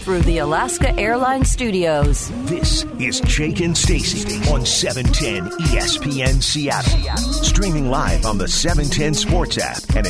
through the Alaska Airlines studios. This is Jake and Stacey on 710 ESPN Seattle. Streaming live on the 710 Sports app and at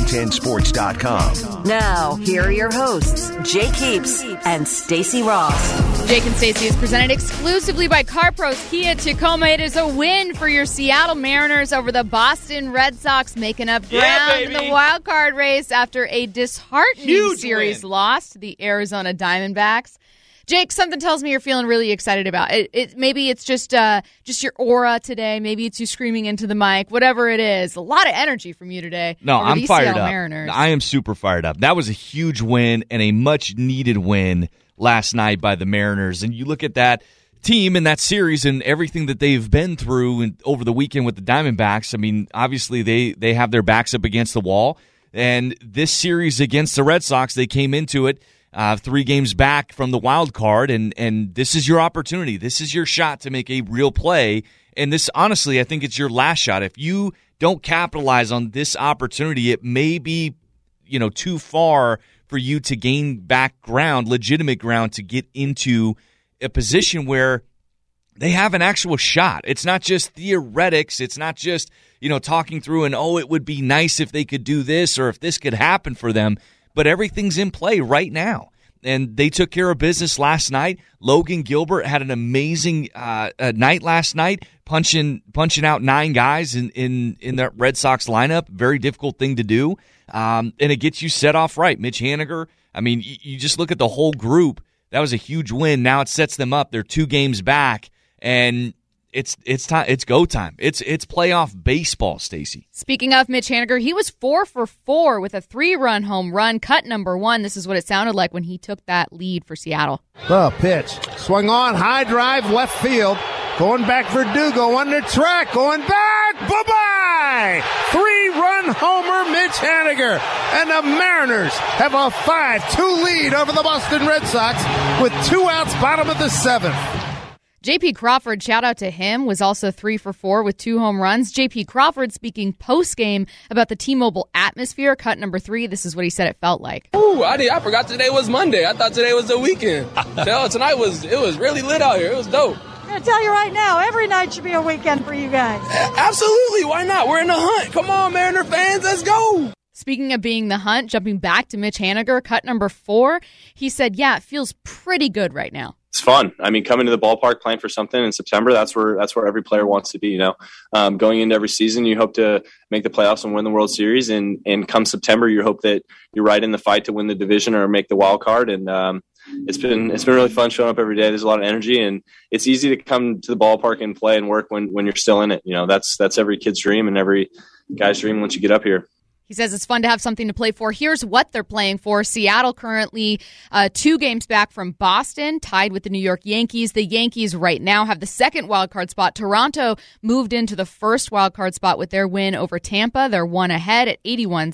710sports.com. Now, here are your hosts, Jake Heaps and Stacey Ross. Jake and Stacey is presented exclusively by CarPros Kia Tacoma. It is a win for your Seattle Mariners over the Boston Red Sox, making up ground in the wild card race after a disheartening series loss to the Arizona Diamondbacks. Jake, something tells me you're feeling really excited about it. Maybe it's just your aura today. Maybe it's you screaming into the mic. Whatever it is, a lot of energy from you today. No, I'm fired Seattle up. Mariners. I am super fired up. That was a huge win and a much-needed win last night by the Mariners. And you look at that team and that series and everything that they've been through over the weekend with the Diamondbacks. I mean, obviously they have their backs up against the wall. And this series against the Red Sox, they came into it 3 games back from the wild card, and this is your opportunity. This is your shot to make a real play. And this, honestly, I think it's your last shot. If you don't capitalize on this opportunity, it may be, too far for you to gain back ground, legitimate ground, to get into a position where they have an actual shot. It's not just theoretics. It's not just, talking through and, it would be nice if they could do this or if this could happen for them. But everything's in play right now. And they took care of business last night. Logan Gilbert had an amazing night last night, punching out 9 guys in the Red Sox lineup. Very difficult thing to do. And it gets you set off right. Mitch Haniger, I mean, you just look at the whole group. That was a huge win. Now it sets them up. They're 2 games back, and it's time. It's go time. It's playoff baseball, Stacey. Speaking of Mitch Haniger, he was 4 for 4 with a 3-run home run, cut number 1. This is what it sounded like when he took that lead for Seattle. The pitch. Swung on, high drive, left field. Going back for Dugo, under track, going back, bye-bye! 3-run homer, Mitch Haniger. And the Mariners have a 5-2 lead over the Boston Red Sox with 2 outs, bottom of the 7th. J.P. Crawford, shout out to him, was also 3 for 4 with 2 home runs. J.P. Crawford speaking post-game about the T-Mobile atmosphere, cut number 3. This is what he said it felt like. Ooh, I forgot today was Monday. I thought today was the weekend. Tonight it was really lit out here. It was dope. I'm going to tell you right now, every night should be a weekend for you guys. Absolutely. Why not? We're in the hunt. Come on, Mariner fans. Let's go. Speaking of being the hunt, jumping back to Mitch Haniger, cut number 4, he said, it feels pretty good right now. It's fun. I mean, coming to the ballpark, playing for something in September, that's where every player wants to be, Going into every season, you hope to make the playoffs and win the World Series. And come September, you hope that you're right in the fight to win the division or make the wild card. And it's been really fun showing up every day. There's a lot of energy, and it's easy to come to the ballpark and play and work when you're still in it. That's every kid's dream and every guy's dream once you get up here. He says it's fun to have something to play for. Here's what they're playing for. Seattle currently 2 games back from Boston, tied with the New York Yankees. The Yankees right now have the 2nd wildcard spot. Toronto moved into the 1st wildcard spot with their win over Tampa. They're 1 ahead at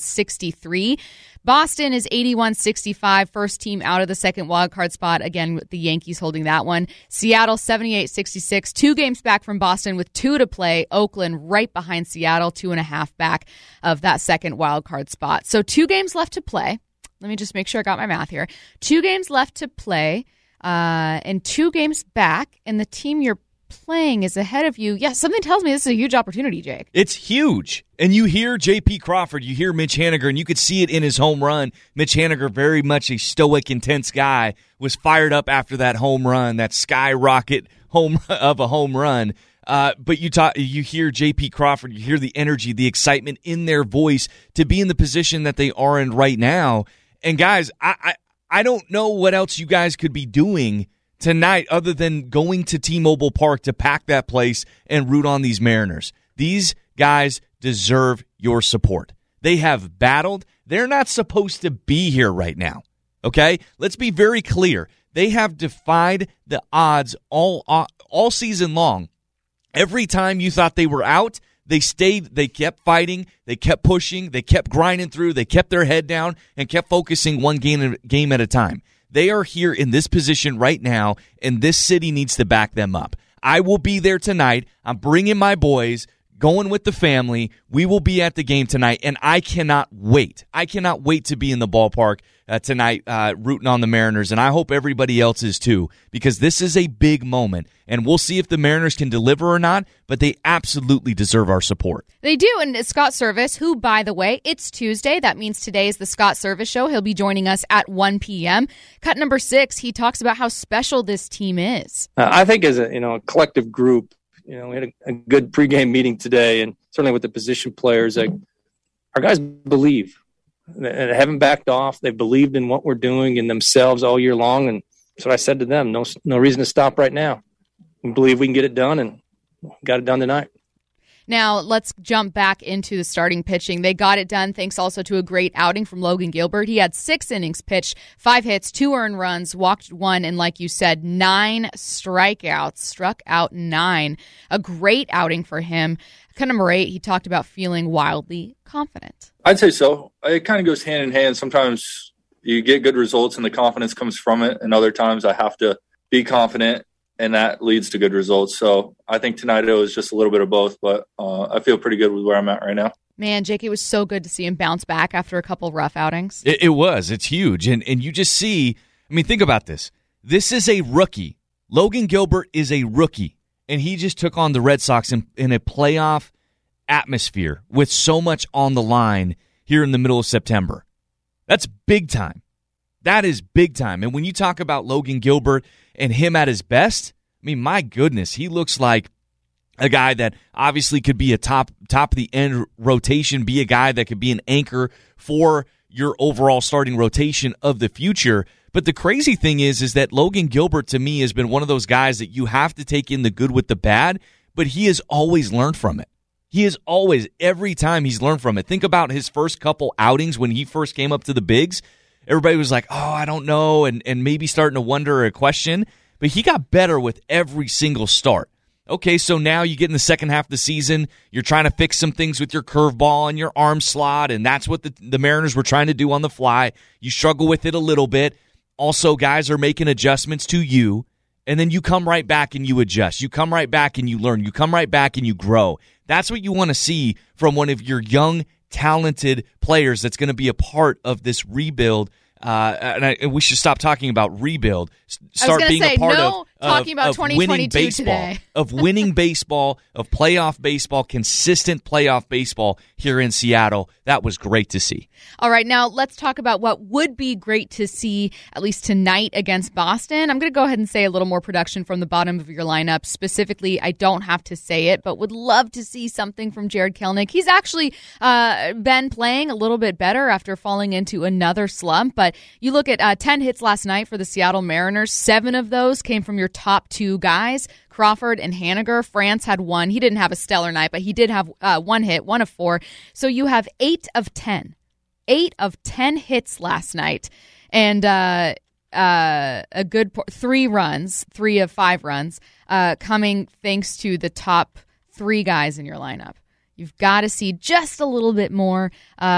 81-63. Boston is 81-65, first team out of the 2nd wildcard spot, again with the Yankees holding that one. Seattle 78-66, 2 games back from Boston with 2 to play. Oakland right behind Seattle, 2.5 back of that 2nd wildcard spot. So 2 games left to play. Let me just make sure I got my math here. 2 games left to play and 2 games back, and the team you're playing is ahead of you. Yeah, something tells me this is a huge opportunity, Jake. It's huge. And you hear J.P. Crawford, you hear Mitch Haniger, and you could see it in his home run. Mitch Haniger, very much a stoic, intense guy, was fired up after that home run, that skyrocket home run. But you hear J.P. Crawford, you hear the energy, the excitement in their voice to be in the position that they are in right now. And guys, I don't know what else you guys could be doing tonight other than going to T-Mobile Park to pack that place and root on these Mariners. These guys deserve your support. They have battled. They're not supposed to be here right now, okay? Let's be very clear. They have defied the odds all season long. Every time you thought they were out, they stayed, they kept fighting, they kept pushing, they kept grinding through, they kept their head down and kept focusing one game at a time. They are here in this position right now, and this city needs to back them up. I will be there tonight. I'm bringing my boys. going with the family. We will be at the game tonight, and I cannot wait. I cannot wait to be in the ballpark tonight rooting on the Mariners, and I hope everybody else is too, because this is a big moment, and we'll see if the Mariners can deliver or not, but they absolutely deserve our support. They do, and Scott Service, who, by the way, it's Tuesday. That means today is the Scott Service Show. He'll be joining us at 1 p.m. Cut number 6, he talks about how special this team is. I think as a collective group, we had a good pregame meeting today, and certainly with the position players, our guys believe. They haven't backed off. They've believed in what we're doing in themselves all year long, and so I said to them, no reason to stop right now. We believe we can get it done, and got it done tonight. Now, let's jump back into the starting pitching. They got it done thanks also to a great outing from Logan Gilbert. He had 6 innings pitched, 5 hits, 2 earned runs, walked 1, and like you said, 9 strikeouts, struck out 9. A great outing for him. Cut number 8, he talked about feeling wildly confident. I'd say so. It kind of goes hand in hand. Sometimes you get good results and the confidence comes from it, and other times I have to be confident, and that leads to good results. So I think tonight it was just a little bit of both, but I feel pretty good with where I'm at right now. Man, Jake, it was so good to see him bounce back after a couple rough outings. It was. It's huge. And you just see, think about this. This is a rookie. Logan Gilbert is a rookie, and he just took on the Red Sox in a playoff atmosphere with so much on the line here in the middle of September. That's big time. That is big time. And when you talk about Logan Gilbert and him at his best, my goodness, he looks like a guy that obviously could be a top of the end rotation, be a guy that could be an anchor for your overall starting rotation of the future. But the crazy thing is that Logan Gilbert, to me, has been one of those guys that you have to take in the good with the bad, but he has always learned from it. He has always, every time he's learned from it. Think about his first couple outings when he first came up to the bigs. Everybody was like, oh, I don't know, and maybe starting to wonder or question. But he got better with every single start. Okay, so now you get in the second half of the season, you're trying to fix some things with your curveball and your arm slot, and that's what the Mariners were trying to do on the fly. You struggle with it a little bit. Also, guys are making adjustments to you, and then you come right back and you adjust. You come right back and you learn. You come right back and you grow. That's what you want to see from one of your young, talented players that's going to be a part of this rebuild. And we should stop talking about rebuild. Start being a part of winning baseball, today. of winning baseball, of playoff baseball, consistent playoff baseball here in Seattle. That was great to see. All right, now let's talk about what would be great to see, at least tonight against Boston. I'm going to go ahead and say a little more production from the bottom of your lineup. Specifically, I don't have to say it, but would love to see something from Jarred Kelenic. He's actually been playing a little bit better after falling into another slump, but you look at 10 hits last night for the Seattle Mariners. 7 of those came from your top 2 guys, Crawford and Haniger. France had 1. He didn't have a stellar night, but he did have 1 hit, 1 of 4. So you have 8 of 10. 8 of 10 hits last night, and a good 3 runs, 3 of 5 runs, coming thanks to the top 3 guys in your lineup. You've got to see just a little bit more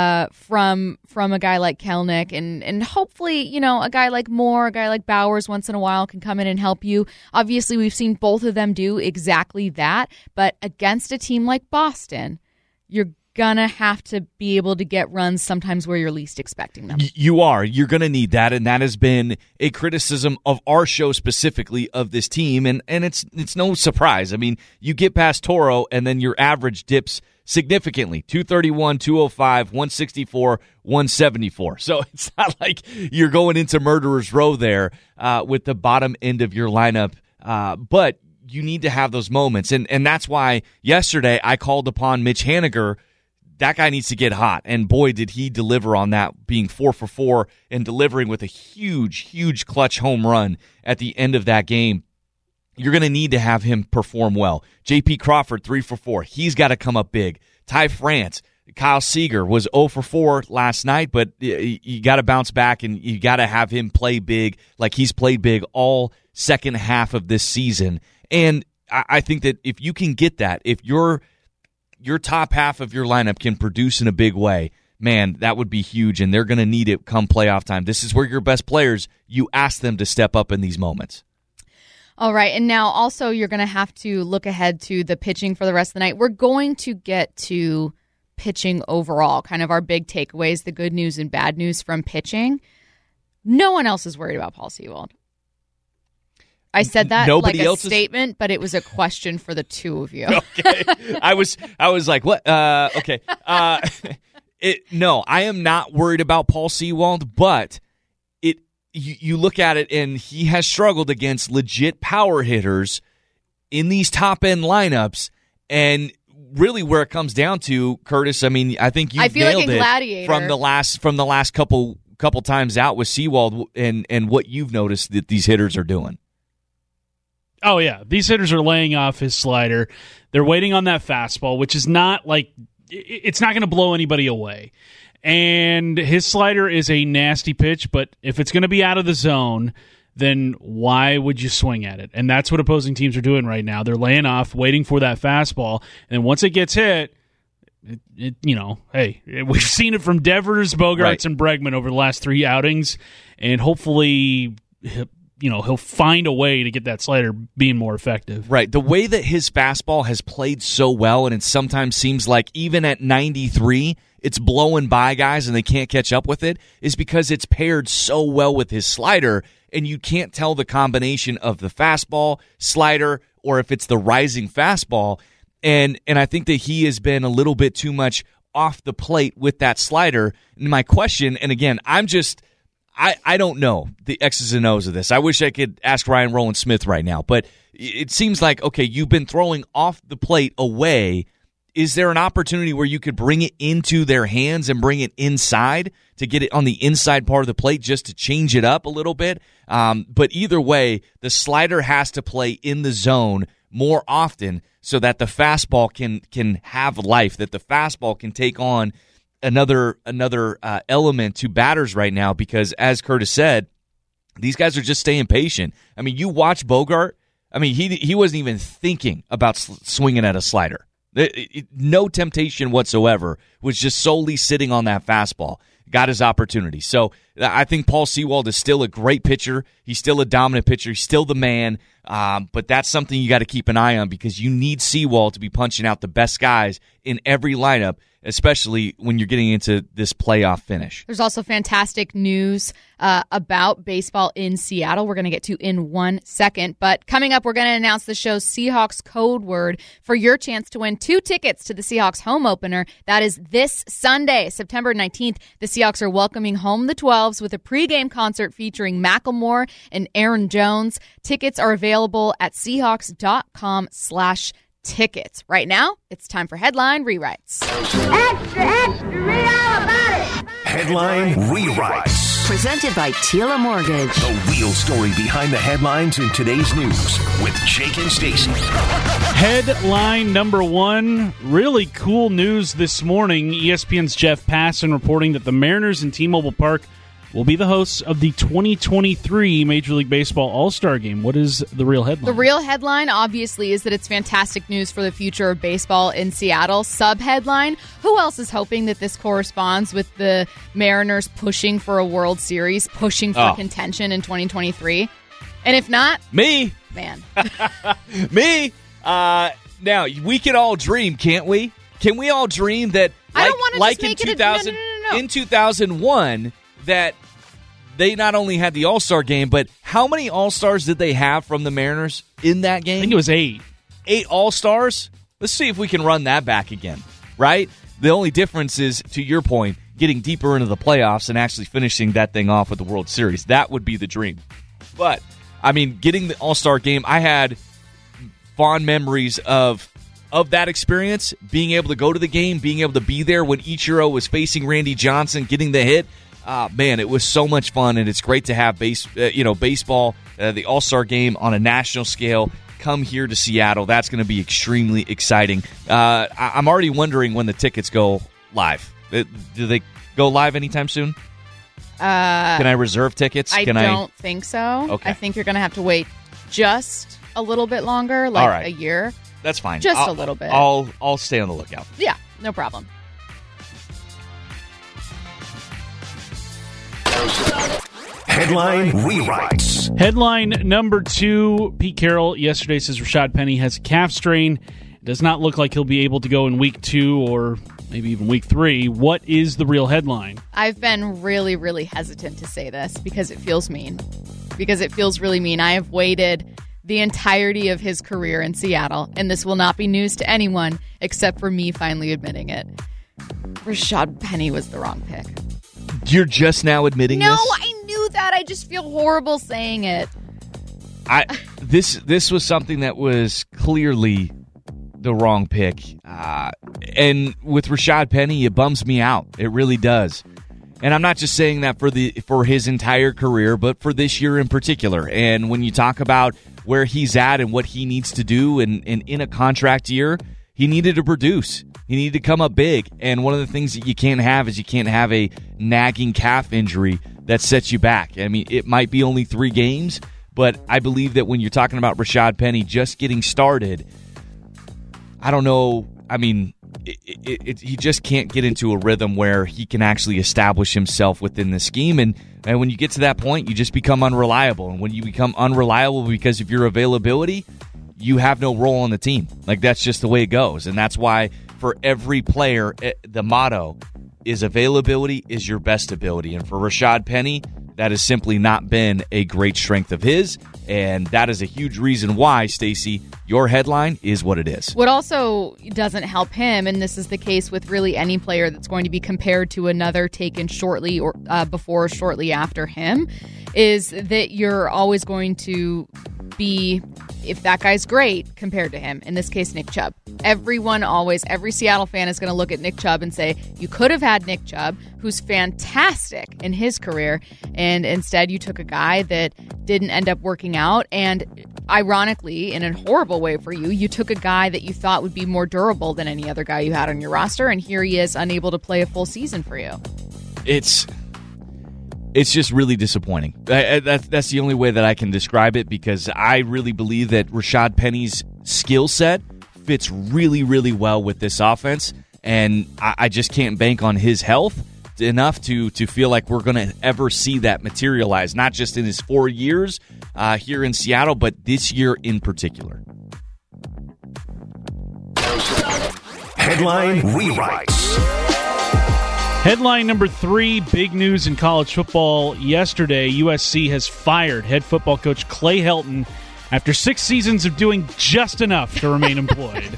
from a guy like Kelenic, and hopefully, a guy like Moore, a guy like Bowers once in a while can come in and help you. Obviously, we've seen both of them do exactly that, but against a team like Boston, you're gonna have to be able to get runs sometimes where you're least expecting them. You're gonna need that, and that has been a criticism of our show specifically of this team, and it's no surprise. You get past Toro, and then your average dips significantly. 231, 205, 164, 174. So it's not like you're going into murderer's row there with the bottom end of your lineup, but you need to have those moments, and that's why yesterday I called upon Mitch Haniger. That guy needs to get hot, and boy, did he deliver on that, being 4 for 4 and delivering with a huge clutch home run at the end of that game. You're going to need to have him perform well. J.P. Crawford, 3 for 4. He's got to come up big. Ty France, Kyle Seager was 0 for 4 last night, but you got to bounce back, and you got to have him play big like he's played big all second half of this season. And I think that if you can get that, if your top half of your lineup can produce in a big way, man, that would be huge, and they're going to need it come playoff time. This is where your best players, you ask them to step up in these moments. All right, and now also you're going to have to look ahead to the pitching for the rest of the night. We're going to get to pitching overall, kind of our big takeaways, the good news and bad news from pitching. No one else is worried about Paul Sewald. I said that Nobody like a else statement, but it was a question for the two of you. Okay. I was like, what? Okay. No, I am not worried about Paul Sewald, but you look at it, and he has struggled against legit power hitters in these top-end lineups, and really where it comes down to, Curtis, I mean, I think you nailed like it Gladiator. from the last couple times out with Sewald and what you've noticed that these hitters are doing. Oh, yeah. These hitters are laying off his slider. They're waiting on that fastball, which is not like – it's not going to blow anybody away. And his slider is a nasty pitch, but if it's going to be out of the zone, then why would you swing at it? And that's what opposing teams are doing right now. They're laying off, waiting for that fastball, and once it gets hit, hey, we've seen it from Devers, Bogaerts, and Bregman over the last 3 outings, and hopefully he'll find a way to get that slider being more effective. Right. The way that his fastball has played so well, and it sometimes seems like even at 93, it's blowing by guys and they can't catch up with it, is because it's paired so well with his slider, and you can't tell the combination of the fastball, slider, or if it's the rising fastball. And I think that he has been a little bit too much off the plate with that slider. And my question, and again, I don't know the X's and O's of this. I wish I could ask Ryan Rowland-Smith right now, but it seems like, okay, you've been throwing off the plate away. Is there an opportunity where you could bring it into their hands and bring it inside to get it on the inside part of the plate just to change it up a little bit? But either way, the slider has to play in the zone more often so that the fastball can have life, that the fastball can take on another element to batters right now, because as Curtis said, these guys are just staying patient. I mean, you watch Bogart. I mean, he wasn't even thinking about swinging at a slider. No temptation whatsoever. Was just solely sitting on that fastball. Got his opportunity. So I think Paul Sewald is still a great pitcher. He's still a dominant pitcher. He's still the man. But that's something you got to keep an eye on, because you need Sewald to be punching out the best guys in every lineup, especially when you're getting into this playoff finish. There's also fantastic news about baseball in Seattle we're going to get to in 1 second. But coming up, we're going to announce the show's Seahawks code word for your chance to win 2 tickets to the Seahawks home opener. That is this Sunday, September 19th. The Seahawks are welcoming home the 12s with a pregame concert featuring Macklemore and Aaron Jones. Tickets are available at Seahawks.com/tickets. Right now, it's time for Headline Rewrites. Extra, extra, read all about it. Headline Rewrites. Presented by Tila Mortgage. The real story behind the headlines in today's news with Jake and Stacey. Headline number 1, really cool news this morning. ESPN's Jeff Passan reporting that the Mariners in T-Mobile Park will be the hosts of the 2023 Major League Baseball All-Star Game. What is the real headline? The real headline, obviously, is that it's fantastic news for the future of baseball in Seattle. Sub-headline, who else is hoping that this corresponds with the Mariners pushing for a World Series, pushing for contention in 2023? And if not... Me! Man. Me! Now, we can all dream, can't we? Can we all dream that, I don't want to like just make in it 2000, in 2001... that they not only had the All-Star game, but how many All-Stars did they have from the Mariners in that game? I think it was 8. 8 All-Stars? Let's see if we can run that back again, right? The only difference is, to your point, getting deeper into the playoffs and actually finishing that thing off with the World Series. That would be the dream. But, I mean, getting the All-Star game, I had fond memories of that experience, being able to go to the game, being able to be there when Ichiro was facing Randy Johnson, getting the hit. Man, it was so much fun, and it's great to have baseball, the All-Star Game on a national scale, come here to Seattle. That's going to be extremely exciting. I'm already wondering when the tickets go live. Do they go live anytime soon? Can I reserve tickets? I don't think so. Okay. I think you're going to have to wait just a little bit longer, a year. That's fine. Just a little bit. I'll stay on the lookout. Yeah, no problem. Headline rewrites. Headline number 2, Pete Carroll yesterday says Rashad Penny has a calf strain. It does not look like he'll be able to go in week 2 or maybe even week 3. What is the real headline? I've been really, really hesitant to say this because it feels mean. Because it feels really mean. I have waited the entirety of his career in Seattle, and this will not be news to anyone except for me finally admitting it. Rashad Penny was the wrong pick. You're just now admitting this? No, I knew that. I just feel horrible saying it. This was something that was clearly the wrong pick. And with Rashad Penny, it bums me out. It really does. And I'm not just saying that for his entire career, but for this year in particular. And when you talk about where he's at and what he needs to do and in a contract year, he needed to produce. He needed to come up big. And one of the things that you can't have is you can't have a nagging calf injury that sets you back. I mean, it might be only 3 games, but I believe that when you're talking about Rashad Penny just getting started, I don't know. I mean, he just can't get into a rhythm where he can actually establish himself within the scheme. And when you get to that point, you just become unreliable. And when you become unreliable because of your availability, you have no role on the team. Like, that's just the way it goes. And that's why for every player, the motto is availability is your best ability. And for Rashad Penny, that has simply not been a great strength of his. And that is a huge reason why, Stacey, your headline is what it is. What also doesn't help him, and this is the case with really any player that's going to be compared to another taken shortly or before or shortly after him, is that you're always going to be, if that guy's great, compared to him. In this case, Nick Chubb. Every Seattle fan is going to look at Nick Chubb and say, you could have had Nick Chubb, who's fantastic in his career, and instead you took a guy that didn't end up working out. And ironically, in a horrible way for you, you took a guy that you thought would be more durable than any other guy you had on your roster, and here he is unable to play a full season for you. It's just really disappointing. That's the only way that I can describe it, because I really believe that Rashad Penny's skill set fits really, really well with this offense, and I just can't bank on his health enough to feel like we're going to ever see that materialize, not just in his 4 years here in Seattle, but this year in particular. Headline rewrites. Headline number 3, big news in college football yesterday. USC has fired head football coach Clay Helton after 6 seasons of doing just enough to remain employed.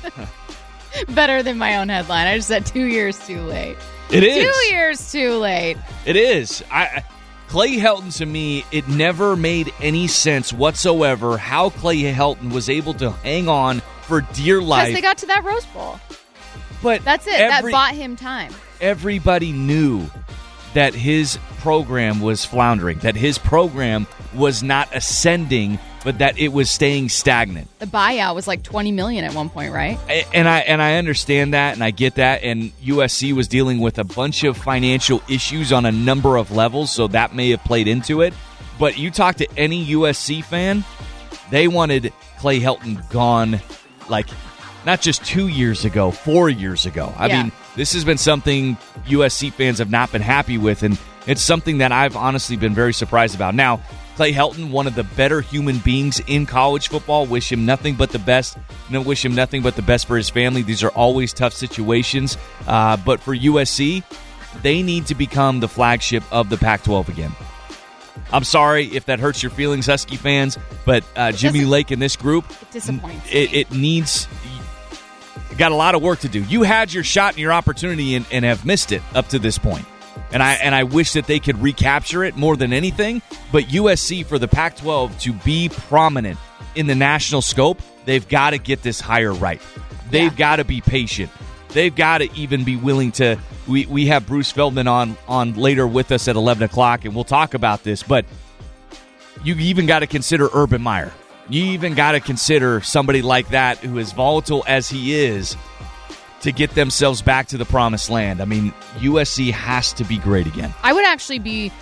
Better than my own headline. I just said 2 years too late. It is. 2 years too late. It is. Clay Helton, to me, it never made any sense whatsoever how Clay Helton was able to hang on for dear life. Because they got to that Rose Bowl. But that's it. That bought him time. Everybody knew that his program was floundering, that his program was not ascending, but that it was staying stagnant. The buyout was like $20 million at one point, right? And I understand that, and I get that, and USC was dealing with a bunch of financial issues on a number of levels, so that may have played into it. But you talk to any USC fan, they wanted Clay Helton gone, like, not just 2 years ago, 4 years ago. I mean, this has been something USC fans have not been happy with, and it's something that I've honestly been very surprised about. Now, Clay Helton, one of the better human beings in college football. Wish him nothing but the best. Wish him nothing but the best for his family. These are always tough situations. But for USC, they need to become the flagship of the Pac-12 again. I'm sorry if that hurts your feelings, Husky fans, but Jimmy Lake and this group, it disappoints. It needs... Got a lot of work to do. You had your shot and your opportunity and have missed it up to this point. And I wish that they could recapture it more than anything. But USC, for the Pac-12 to be prominent in the national scope, they've got to get this hire right. They've got to be patient. They've got to even be willing to... We have Bruce Feldman on later with us at 11 o'clock, and we'll talk about this. But you even got to consider Urban Meyer. You even got to consider somebody like that, who is volatile as he is, to get themselves back to the promised land. I mean, USC has to be great again. I would actually be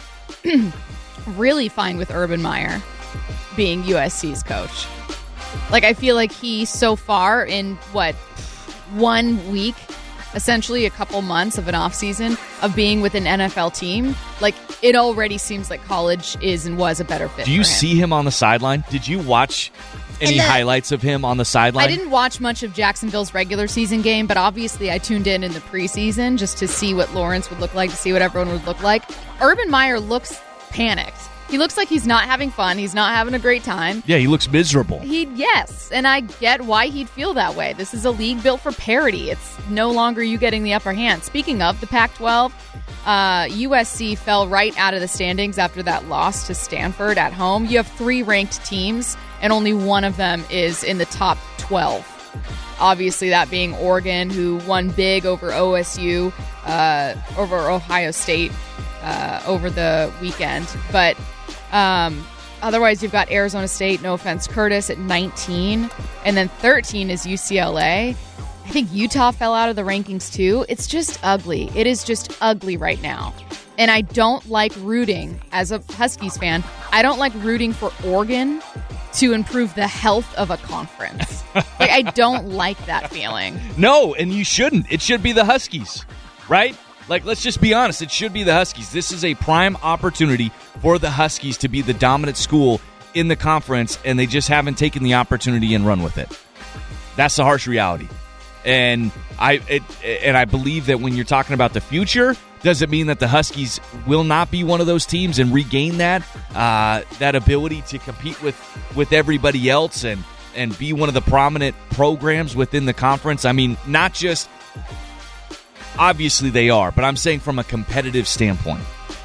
really fine with Urban Meyer being USC's coach. Like, I feel like he, so far in, 1 week, essentially a couple months of an offseason of being with an NFL team, like, it already seems like college is and was a better fit. Do you for him. see him on the sideline? Did you watch any highlights of him on the sideline? I didn't watch much of Jacksonville's regular season game, but obviously I tuned in the preseason just to see what Lawrence would look like, to see what everyone would look like. Urban Meyer looks panicked. He looks like he's not having fun. He's not having a great time. Yeah, he looks miserable. Yes, and I get why he'd feel that way. This is a league built for parity. It's no longer you getting the upper hand. Speaking of the Pac-12, USC fell right out of the standings after that loss to Stanford at home. You have 3 ranked teams, and only one of them is in the top 12. Obviously, that being Oregon, who won big over OSU, over Ohio State over the weekend. But otherwise, you've got Arizona State, no offense, Curtis, at 19. And then 13 is UCLA. I think Utah fell out of the rankings, too. It's just ugly. It is just ugly right now. And I don't like rooting, as a Huskies fan, I don't like rooting for Oregon to improve the health of a conference. Like, I don't like that feeling. No, and you shouldn't. It should be the Huskies, right? Like, let's just be honest. It should be the Huskies. This is a prime opportunity for the Huskies to be the dominant school in the conference, and they just haven't taken the opportunity and run with it. That's the harsh reality. And I believe that when you're talking about the future, does it mean that the Huskies will not be one of those teams and regain that ability to compete with everybody else and be one of the prominent programs within the conference? I mean, not just obviously they are, but I'm saying from a competitive standpoint.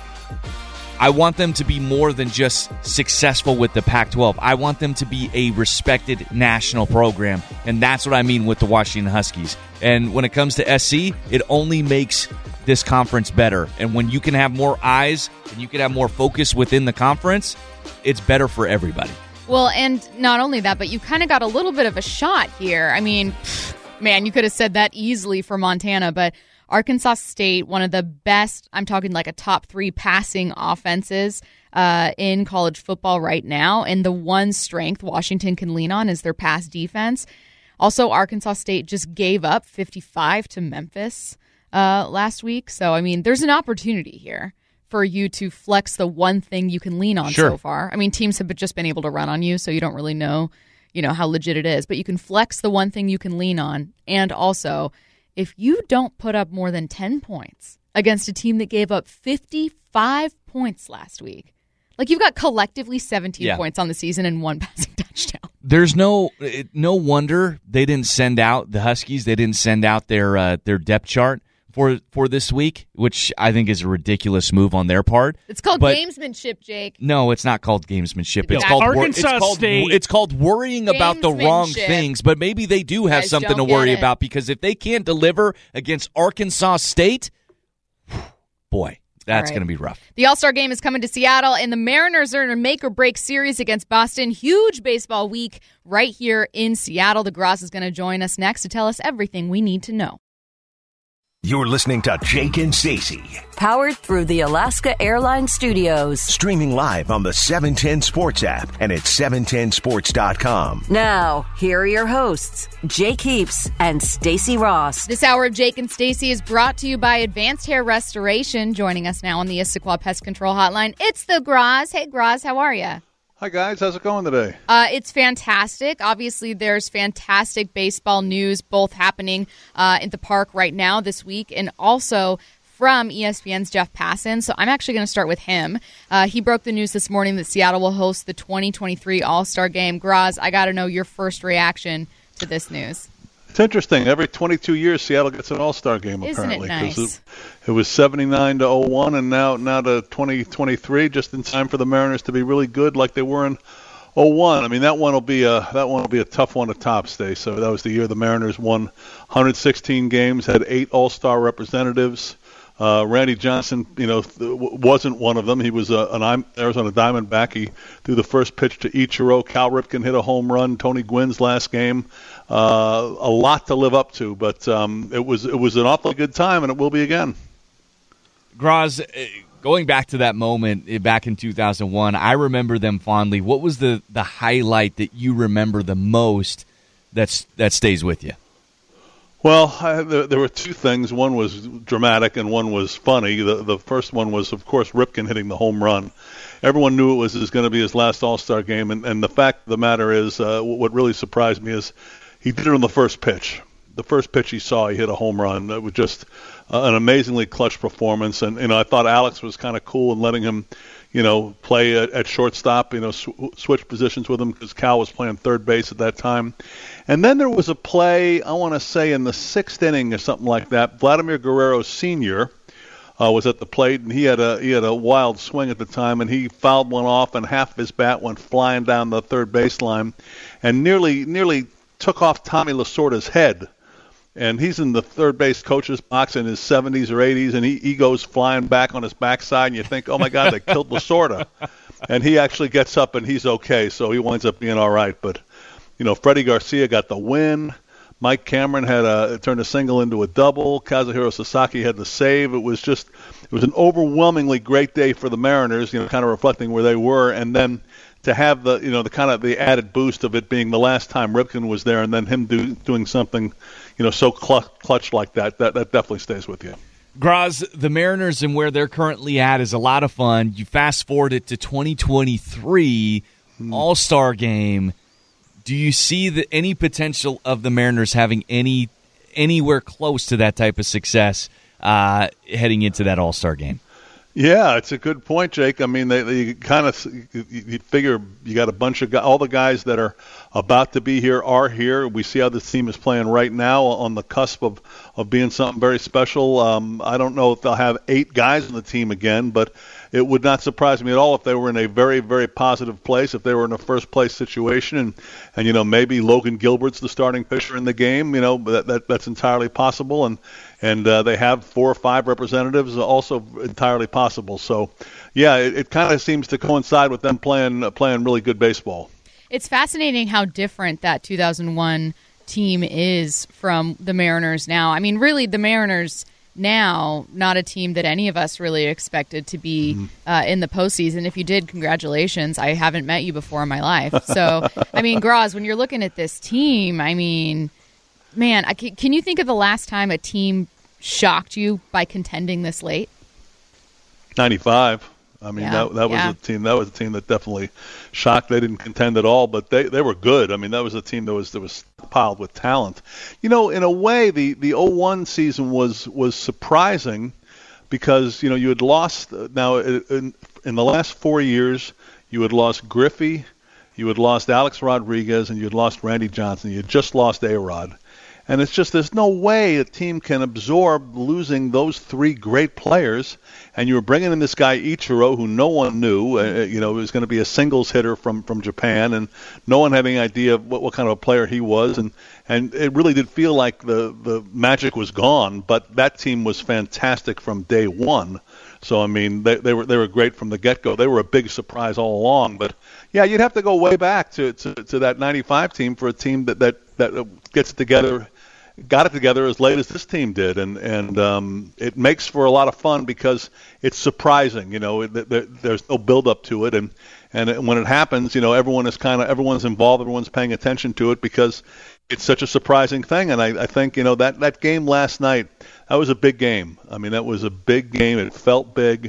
I want them to be more than just successful with the Pac-12. I want them to be a respected national program, and that's what I mean with the Washington Huskies. And when it comes to SC, it only makes this conference better. And when you can have more eyes and you can have more focus within the conference, it's better for everybody. Well, and not only that, but you kind of got a little bit of a shot here. I mean, man, you could have said that easily for Montana, but Arkansas State, one of the best, I'm talking like a top 3 passing offenses in college football right now. And the one strength Washington can lean on is their pass defense. Also, Arkansas State just gave up 55 to Memphis last week. So, I mean, there's an opportunity here for you to flex the one thing you can lean on so far. I mean, teams have just been able to run on you, so you don't really know, how legit it is. But you can flex the one thing you can lean on. And also, if you don't put up more than 10 points against a team that gave up 55 points last week, like you've got collectively 17 points on the season and 1 passing touchdown. There's no wonder they didn't send out the Huskies. They didn't send out their depth chart for this week, which I think is a ridiculous move on their part. It's called gamesmanship, Jake. No, it's not called gamesmanship. It's called Arkansas State. It's called worrying about the wrong things, but maybe they do have something to worry about, because if they can't deliver against Arkansas State, boy, that's going to be rough. The All-Star Game is coming to Seattle, and the Mariners are in a make-or-break series against Boston. Huge baseball week right here in Seattle. The Gross is going to join us next to tell us everything we need to know. You're listening to Jake and Stacey. Powered through the Alaska Airlines Studios. Streaming live on the 710 Sports app and at 710sports.com. Now, here are your hosts, Jake Heaps and Stacey Ross. This hour of Jake and Stacey is brought to you by Advanced Hair Restoration. Joining us now on the Issaquah Pest Control Hotline, it's the Groz. Hey, Groz, how are you? Hi, guys. How's it going today? It's fantastic. Obviously, there's fantastic baseball news both happening in the park right now this week, and also from ESPN's Jeff Passan. So I'm actually going to start with him. He broke the news this morning that Seattle will host the 2023 All-Star Game. Groz, I got to know your first reaction to this news. It's interesting. Every 22 years, Seattle gets an All-Star Game, apparently. Isn't it nice? It was 79 to 01, and now to 2023, just in time for the Mariners to be really good like they were in 01. I mean, that one will be a tough one to top, Stay. So that was the year the Mariners won 116 games, had 8 All-Star representatives. Randy Johnson, wasn't one of them. He was an Arizona Diamondback. He threw the first pitch to Ichiro. Cal Ripken hit a home run. Tony Gwynn's last game. A lot to live up to, but it was an awfully good time, and it will be again. Groz, going back to that moment back in 2001, I remember them fondly. What was the highlight that you remember the most that stays with you? Well, there were two things. One was dramatic and one was funny. The first one was, of course, Ripken hitting the home run. Everyone knew it was going to be his last All-Star game, and the fact of the matter is, what really surprised me is he did it on the first pitch. The first pitch he saw, he hit a home run. It was just an amazingly clutch performance, and I thought Alex was kind of cool in letting him, play at shortstop, switch positions with him because Cal was playing third base at that time. And then there was a play, I want to say in the sixth inning or something like that. Vladimir Guerrero Sr. Was at the plate, and he had a wild swing at the time, and he fouled one off, and half of his bat went flying down the third baseline, and nearly took off Tommy Lasorda's head. And he's in the third base coach's box in his 70s or 80s, and he goes flying back on his backside, and you think, oh, my God, they killed Lasorda. And he actually gets up, and he's okay, so he winds up being all right. But, Freddie Garcia got the win. Mike Cameron turned a single into a double. Kazuhiro Sasaki had the save. It was an overwhelmingly great day for the Mariners, kind of reflecting where they were. And then to have the added boost of it being the last time Ripken was there, and then him doing something, so clutch like that definitely stays with you. Graz, the Mariners and where they're currently at is a lot of fun. You fast forward it to 2023 All-Star Game. Do you see any potential of the Mariners having anywhere close to that type of success heading into that All-Star Game? Yeah, it's a good point, Jake. I mean, you figure you got a bunch of all the guys that are about to be here are here. We see how this team is playing right now on the cusp of being something very special. I don't know if they'll have 8 guys on the team again, but it would not surprise me at all if they were in a very, very positive place, if they were in a first-place situation, and maybe Logan Gilbert's the starting pitcher in the game. That's entirely possible, and they have 4 or 5 representatives, also entirely possible. So, yeah, it kind of seems to coincide with them playing really good baseball. It's fascinating how different that 2001 team is from the Mariners now. I mean, really, the Mariners now, not a team that any of us really expected to be in the postseason. If you did, congratulations. I haven't met you before in my life. So, I mean, Graz, when you're looking at this team, I mean, man, can you think of the last time a team shocked you by contending this late? 95. I mean, that was a team that definitely shocked. They didn't contend at all, but they were good. I mean, that was a team that was piled with talent. In a way, the 01 season was surprising because you had lost. Now in the last 4 years, you had lost Griffey, you had lost Alex Rodriguez, and you had lost Randy Johnson. You had just lost A-Rod. And it's just there's no way a team can absorb losing those 3 great players. And you were bringing in this guy Ichiro, who no one knew, was going to be a singles hitter from Japan, and no one had any idea what kind of a player he was. And it really did feel like the magic was gone. But that team was fantastic from day one. So I mean, they were great from the get-go. They were a big surprise all along. But yeah, you'd have to go way back to that 95 team for a team that gets it together. Got it together as late as this team did, and it makes for a lot of fun because it's surprising. There's no build up to it, and when it happens, everyone's involved, everyone's paying attention to it because it's such a surprising thing. And I think that game last night, that was a big game. I mean, that was a big game. It felt big.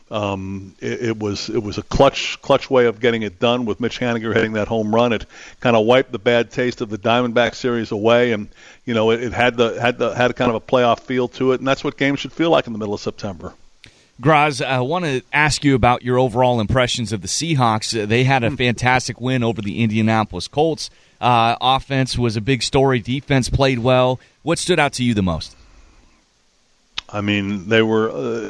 It was a clutch way of getting it done with Mitch Haniger hitting that home run. It kind of wiped the bad taste of the Diamondback series away, and it had kind of a playoff feel to it, and that's what games should feel like in the middle of September. Graz, I want to ask you about your overall impressions of the Seahawks. They had a fantastic win over the Indianapolis Colts. Offense was a big story. Defense played well. What stood out to you the most? I mean, they were,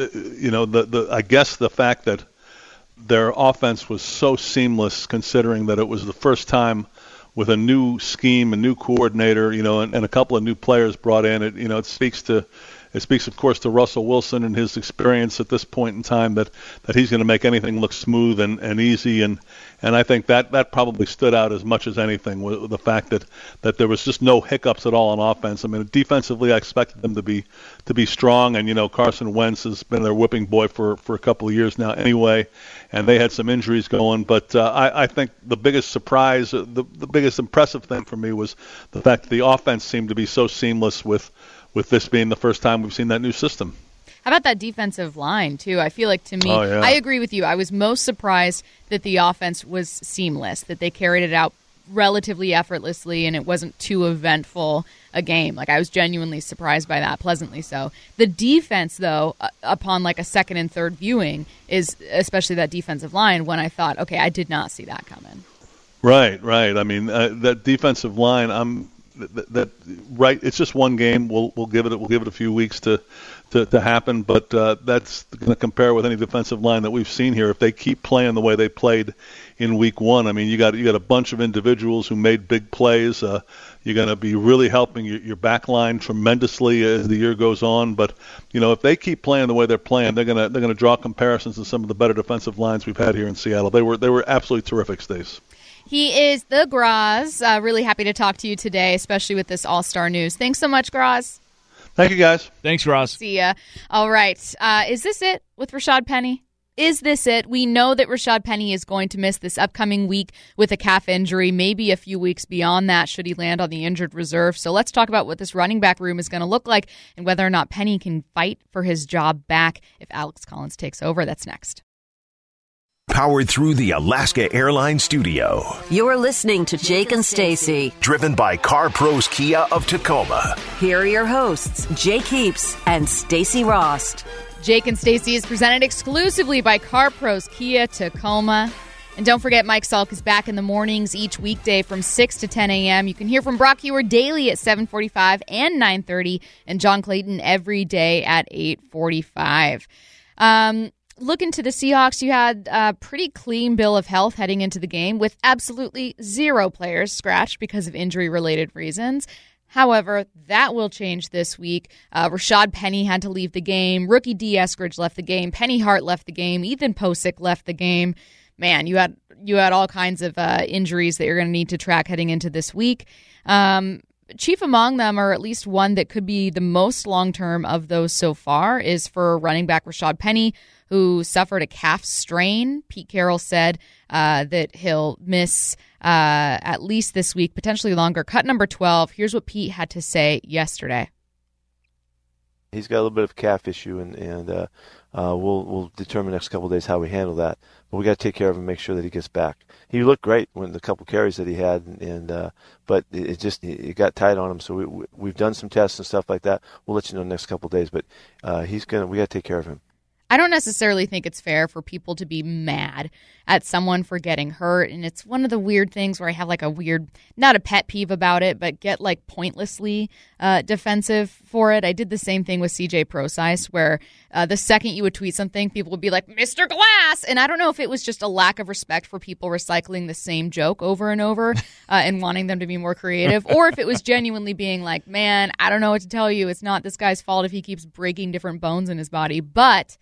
I guess the fact that their offense was so seamless, considering that it was the first time with a new scheme, a new coordinator, and a couple of new players brought in. It speaks to it speaks, of course, to Russell Wilson and his experience at this point in time that he's going to make anything look smooth and easy. And I think that probably stood out as much as anything, with the fact that there was just no hiccups at all on offense. I mean, defensively, I expected them to be strong. And, Carson Wentz has been their whipping boy for a couple of years now anyway. And they had some injuries going. But I think the biggest surprise, the biggest impressive thing for me was the fact that the offense seemed to be so seamless with this being the first time we've seen that new system. How about that defensive line, too? I feel like, to me, yeah. I agree with you. I was most surprised that the offense was seamless, that they carried it out relatively effortlessly and it wasn't too eventful a game. Like, I was genuinely surprised by that, pleasantly so. The defense, though, upon like a second and third viewing, is especially that defensive line, when I thought, okay, I did not see that coming. Right. I mean, that defensive line, it's just one game. We'll give it a few weeks to happen, but that's going to compare with any defensive line that we've seen here. If they keep playing the way they played in week one, I mean, you got a bunch of individuals who made big plays. You're going to be really helping your back line tremendously as the year goes on. But if they keep playing the way they're playing, they're going to draw comparisons to some of the better defensive lines we've had here in Seattle. They were absolutely terrific, Stace. He is the Graz. Really happy to talk to you today, especially with this All-Star news. Thanks so much, Graz. Thank you, guys. Thanks, Ross. See ya. All right. Is this it with Rashad Penny? Is this it? We know that Rashad Penny is going to miss this upcoming week with a calf injury, maybe a few weeks beyond that should he land on the injured reserve. So let's talk about what this running back room is going to look like and whether or not Penny can fight for his job back if Alex Collins takes over. That's next. Powered through the Alaska Airlines studio. You're listening to Jake and Stacy. Driven by Car Pros Kia of Tacoma. Here are your hosts, Jake Heaps and Stacy Rost. Jake and Stacy is presented exclusively by Car Pros Kia Tacoma. And don't forget, Mike Salk is back in the mornings each weekday from 6 to 10 a.m. You can hear from Brock Ewer daily at 7:45 and 9:30, and John Clayton every day at 8:45. Looking to the Seahawks, you had a pretty clean bill of health heading into the game with absolutely zero players scratched because of injury-related reasons. However, that will change this week. Rashad Penny had to leave the game. Rookie D. Eskridge left the game. Penny Hart left the game. Ethan Posick left the game. Man, you had all kinds of injuries that you're going to need to track heading into this week. Chief among them, or at least one that could be the most long-term of those so far, is for running back Rashad Penny, who suffered a calf strain. Pete Carroll said that he'll miss at least this week, potentially longer. Cut number 12. Here's what Pete had to say yesterday. He's got a little bit of a calf issue, and we'll determine the next couple of days how we handle that. But we got to take care of him and make sure that he gets back. He looked great when the couple carries that he had, but it got tight on him. So we've done some tests and stuff like that. We'll let you know the next couple of days. But we got to take care of him. I don't necessarily think it's fair for people to be mad at someone for getting hurt. And it's one of the weird things where I have like a weird, not a pet peeve about it, but get like pointlessly defensive for it. I did the same thing with CJ Prosise, where the second you would tweet something, people would be like, Mr. Glass. And I don't know if it was just a lack of respect for people recycling the same joke over and over and wanting them to be more creative, or if it was genuinely being like, man, I don't know what to tell you. It's not this guy's fault if he keeps breaking different bones in his body. But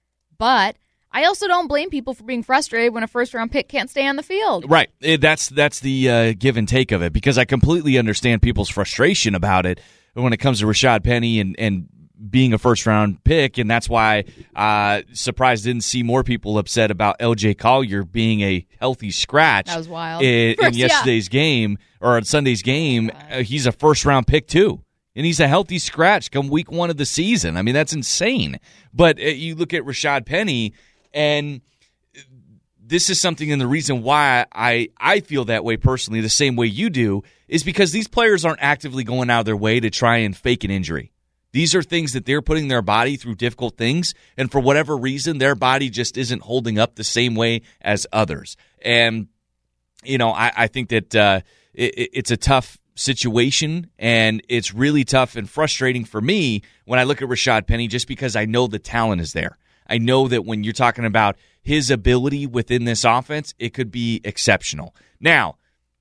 I also don't blame people for being frustrated when a first-round pick can't stay on the field. Right. That's the give and take of it, because I completely understand people's frustration about it when it comes to Rashad Penny and being a first-round pick, and that's why surprised didn't see more people upset about L.J. Collier being a healthy scratch. That was wild. In yesterday's game, or on Sunday's game. He's a first-round pick, too. And he's a healthy scratch come week one of the season. I mean, that's insane. But you look at Rashad Penny, and this is something, and the reason why I feel that way personally, the same way you do, is because these players aren't actively going out of their way to try and fake an injury. These are things that they're putting their body through difficult things, and for whatever reason, their body just isn't holding up the same way as others. And, I think that it's a tough situation, and it's really tough and frustrating for me when I look at Rashad Penny, just because I know the talent is there. I know that when you're talking about his ability within this offense, it could be exceptional. Now,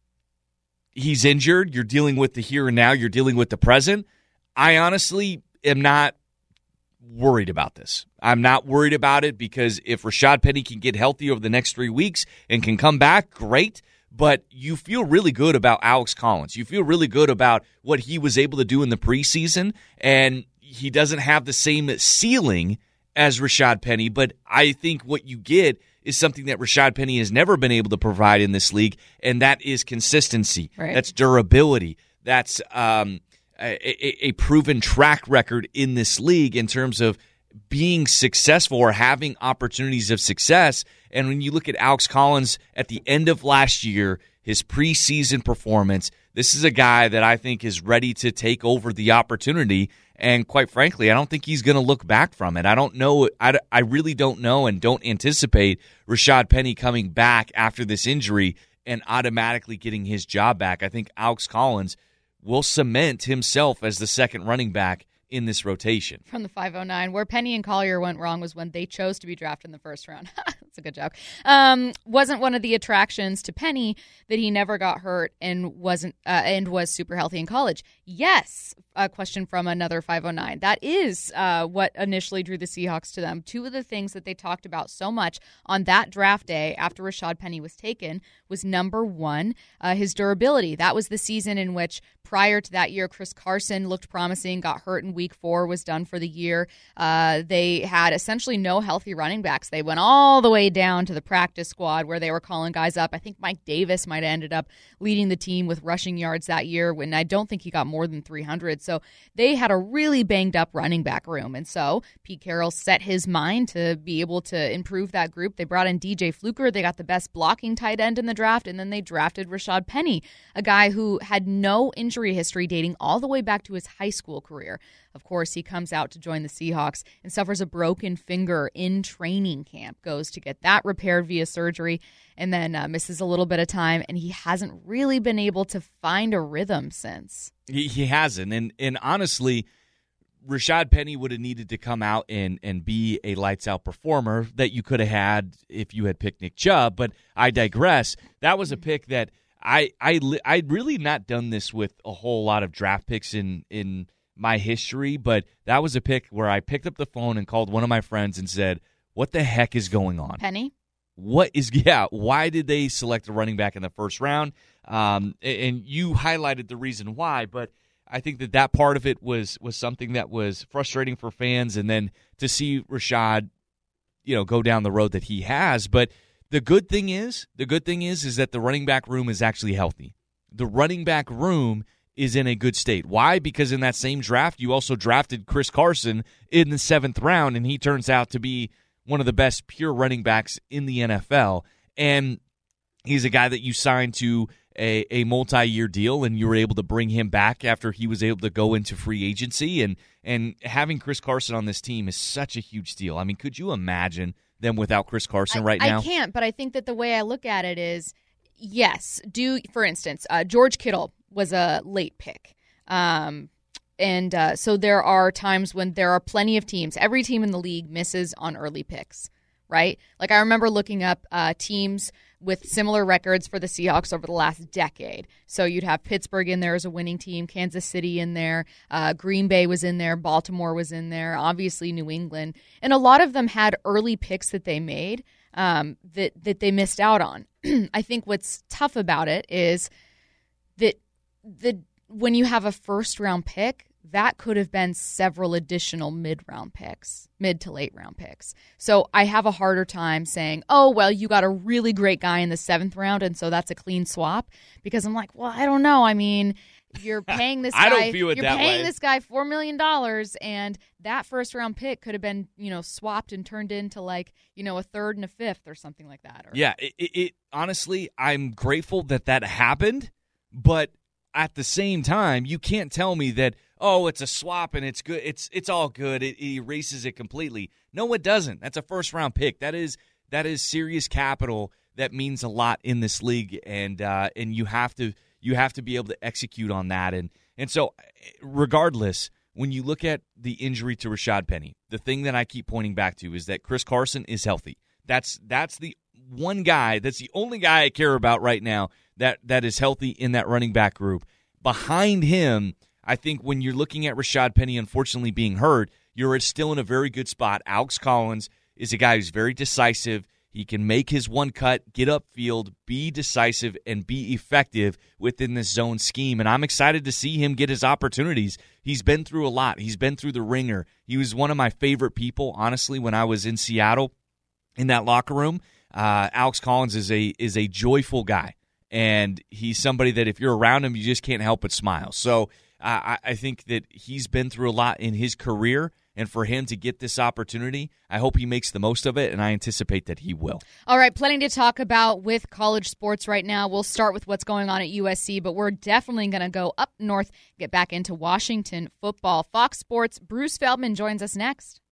he's injured. You're dealing with the here and now. You're dealing with the present. I honestly am not worried about this. I'm not worried about it because if Rashad Penny can get healthy over the next 3 weeks and can come back, great. But you feel really good about Alex Collins. You feel really good about what he was able to do in the preseason, and he doesn't have the same ceiling as Rashad Penny, but I think what you get is something that Rashad Penny has never been able to provide in this league, and that is consistency. Right. That's durability. That's a proven track record in this league in terms of being successful or having opportunities of success. And when you look at Alex Collins at the end of last year, his preseason performance, this is a guy that I think is ready to take over the opportunity. And quite frankly, I don't think he's going to look back from it. I don't know. I really don't know and don't anticipate Rashad Penny coming back after this injury and automatically getting his job back. I think Alex Collins will cement himself as the second running back in this rotation. From the 509, where Penny and Collier went wrong was when they chose to be drafted in the first round. That's a good joke. Wasn't one of the attractions to Penny that he never got hurt and was super healthy in college? Yes. A question from another 509. That is what initially drew the Seahawks to them. Two of the things that they talked about so much on that draft day after Rashad Penny was taken was, number one, his durability. That was the season in which, prior to that year, Chris Carson looked promising, got hurt in week 4, was done for the year. They had essentially no healthy running backs. They went all the way down to the practice squad where they were calling guys up. I think Mike Davis might have ended up leading the team with rushing yards that year, when I don't think he got more than 300. So they had a really banged up running back room. And so Pete Carroll set his mind to be able to improve that group. They brought in DJ Fluker. They got the best blocking tight end in the draft. And then they drafted Rashad Penny, a guy who had no injury history dating all the way back to his high school career. Of course, he comes out to join the Seahawks and suffers a broken finger in training camp, goes to get that repaired via surgery, and then misses a little bit of time, and he hasn't really been able to find a rhythm since. He hasn't, and honestly, Rashad Penny would have needed to come out and be a lights-out performer that you could have had if you had picked Nick Chubb, but I digress. That was a pick that I'd really not done this with a whole lot of draft picks in my history, but that was a pick where I picked up the phone and called one of my friends and said, what the heck is going on? Penny? Why did they select a running back in the first round? And you highlighted the reason why, but I think that part of it was something that was frustrating for fans, and then to see Rashad, go down the road that he has. But the good thing is that the running back room is actually healthy. The running back room is in a good state. Why? Because in that same draft, you also drafted Chris Carson in the 7th round, and he turns out to be one of the best pure running backs in the NFL. And he's a guy that you signed to a multi-year deal, and you were able to bring him back after he was able to go into free agency. And having Chris Carson on this team is such a huge deal. I mean, could you imagine them without Chris Carson right now? I can't, but I think that the way I look at it is, yes, for instance, George Kittle was a late pick. So there are times when there are plenty of teams. Every team in the league misses on early picks, right? Like, I remember looking up teams with similar records for the Seahawks over the last decade. So you'd have Pittsburgh in there as a winning team, Kansas City in there, Green Bay was in there, Baltimore was in there, obviously New England. And a lot of them had early picks that they made that they missed out on. I think what's tough about it is that when you have a first-round pick, that could have been several additional mid to late round picks. So I have a harder time saying, oh, well, you got a really great guy in the 7th round, and so that's a clean swap. Because I'm like, well, I don't know. I mean, you're paying this guy. I don't view it that way. You're paying this guy $4 million, and that first-round pick could have been, swapped and turned into a 3rd and a 5th or something like that. Yeah, it honestly, I'm grateful that happened, but at the same time, you can't tell me that, oh, it's a swap and it's good. It's all good. It erases it completely. No, it doesn't. That's a first-round pick. That is serious capital that means a lot in this league, and you have to be able to execute on that. And so, regardless, when you look at the injury to Rashad Penny, the thing that I keep pointing back to is that Chris Carson is healthy. That's the one guy. That's the only guy I care about right now that is healthy in that running back group. Behind him, I think when you're looking at Rashad Penny unfortunately being hurt, you're still in a very good spot. Alex Collins is a guy who's very decisive. He can make his one cut, get upfield, be decisive, and be effective within this zone scheme. And I'm excited to see him get his opportunities. He's been through a lot. He's been through the ringer. He was one of my favorite people, honestly, when I was in Seattle in that locker room. Alex Collins is a joyful guy, and he's somebody that if you're around him, you just can't help but smile. So I think that he's been through a lot in his career. And for him to get this opportunity, I hope he makes the most of it, and I anticipate that he will. All right, plenty to talk about with college sports right now. We'll start with what's going on at USC, but we're definitely going to go up north, get back into Washington football. Fox Sports' Bruce Feldman joins us next.